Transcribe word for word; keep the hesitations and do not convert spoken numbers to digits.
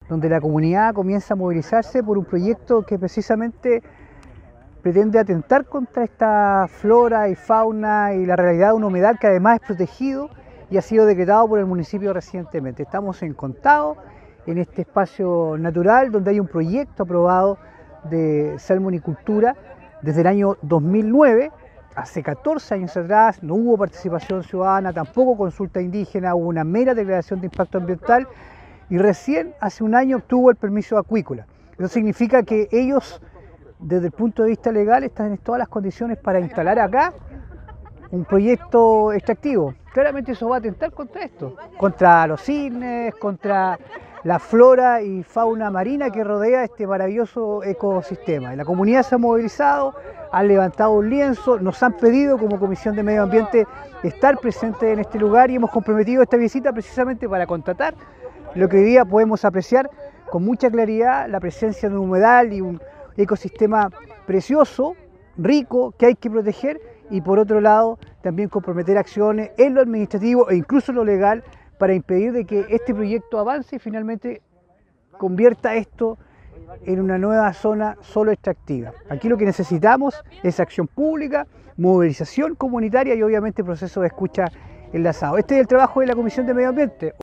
donde la comunidad comienza a movilizarse por un proyecto que precisamente pretende atentar contra esta flora y fauna y la realidad de un humedal que además es protegido y ha sido decretado por el municipio recientemente. Estamos en Contao, en este espacio natural donde hay un proyecto aprobado de salmonicultura desde el año dos mil nueve, hace catorce años atrás. No hubo participación ciudadana, tampoco consulta indígena, hubo una mera declaración de impacto ambiental y recién hace un año obtuvo el permiso acuícola. Eso significa que ellos, desde el punto de vista legal, están en todas las condiciones para instalar acá un proyecto extractivo. Claramente eso va a atentar contra esto, contra los cisnes, contra la flora y fauna marina que rodea este maravilloso ecosistema. La comunidad se ha movilizado, han levantado un lienzo, nos han pedido como Comisión de Medio Ambiente estar presentes en este lugar y hemos comprometido esta visita precisamente para constatar lo que hoy día podemos apreciar con mucha claridad, la presencia de un humedal y un ecosistema precioso, rico, que hay que proteger, y por otro lado también comprometer acciones en lo administrativo e incluso en lo legal para impedir de que este proyecto avance y finalmente convierta esto en una nueva zona solo extractiva. Aquí lo que necesitamos es acción pública, movilización comunitaria y obviamente proceso de escucha enlazado. Este es el trabajo de la Comisión de Medio Ambiente.